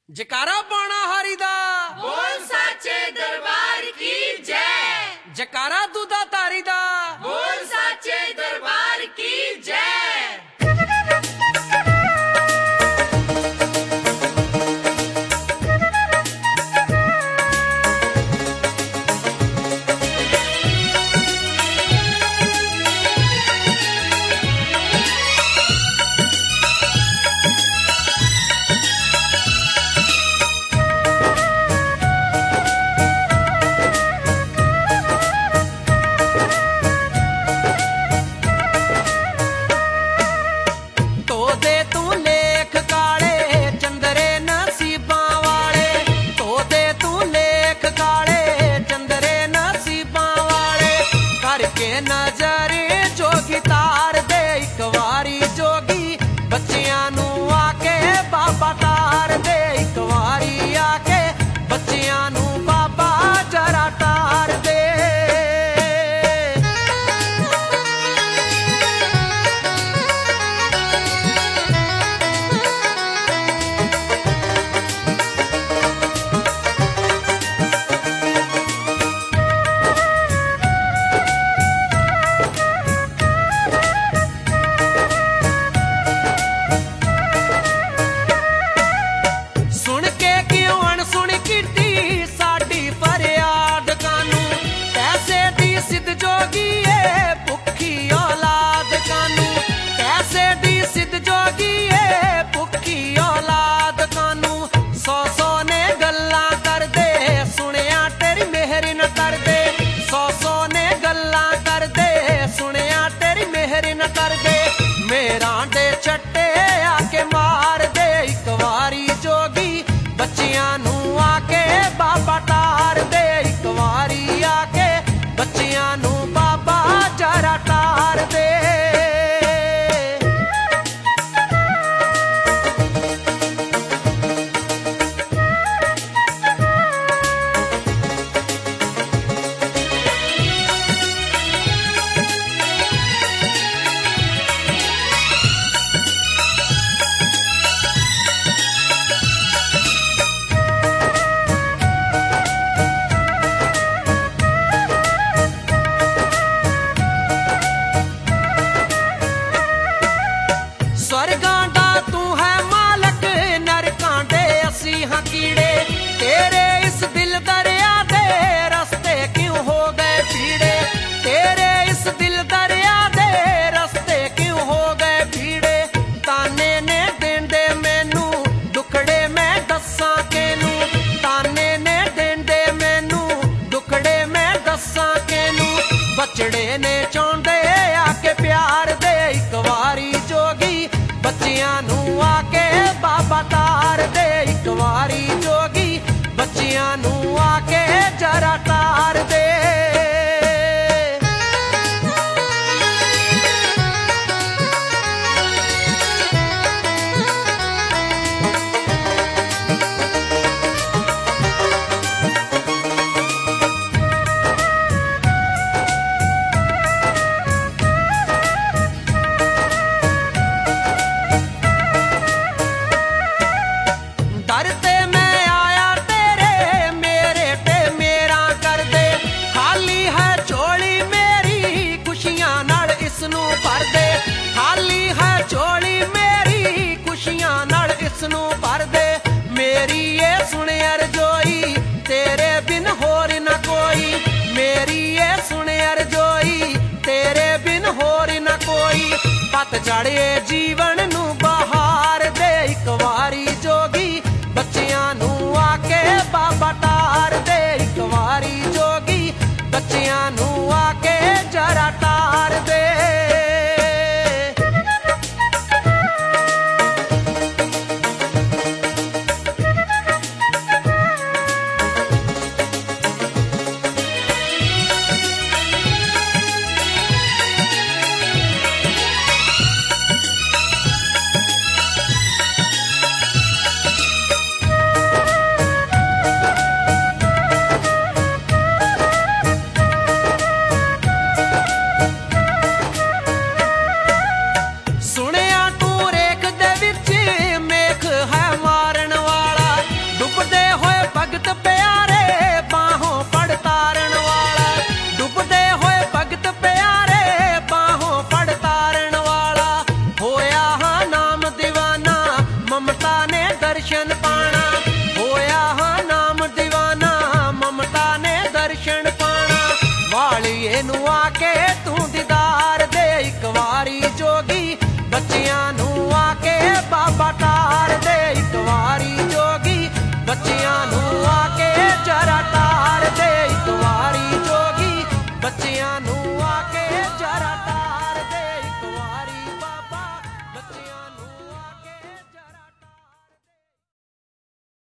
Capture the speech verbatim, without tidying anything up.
जकारा पाना हारी दा बोल साचे दरबार की जय। जकारा दूधा तारी दा बोल साचे दरबार की जय। नजरे जोगी तार दे एक वारी जोगी बच्चियां नू आके बाबा तार दे एक वारी आके बच्चियां नू बाबा जरा तार दे। मेरा दे चट्टे आके मार दे एक वारी जोगी बच्चियां नू आके बाबा तार दे एक वारी आके बच्चियां नू बाबा जरा तार दे। स्वर्गां दा तू है मालक नरकां दे असी हां कीड़े तेरे इस दिल दरिया दे रस्ते क्यों हो गए भीड़े तेरे इस दिल दरिया दे रस्ते क्यों हो गए भीड़े ताने ने देंदे मैनू दुखड़े मैं दस्सां केनू ताने ने देंदे मैनू दुखड़े मैं दस्सां केनू बचड़े ने चाहुंदे आके प्यार दे एक वारी जोगी बच्चियां नू आके बाबा तार दे एक वारी जोगी बच्चियां नू आके जरा तार दे। डरते मैं आया तेरे मेरे ते मेरा कर दे खाली है झोली मेरी खुशियां नाल इसनू भर दे खाली है झोली मेरी खुशियां नाल इसनू भर दे मेरी ये सुन अरजोई तेरे बिन होर न कोई मेरी ये सुन अरजोई तेरे बिन होर न कोई पत चढ़े